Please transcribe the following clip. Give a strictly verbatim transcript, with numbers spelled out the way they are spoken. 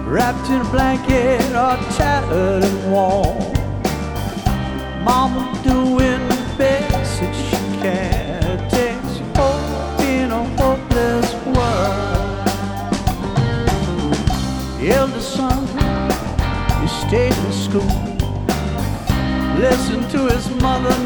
wrapped in a blanket or tattered and warm. Mama doing the best that she can. It takes hope in a hopeless world. The eldest son, he stayed in school, listened to his mother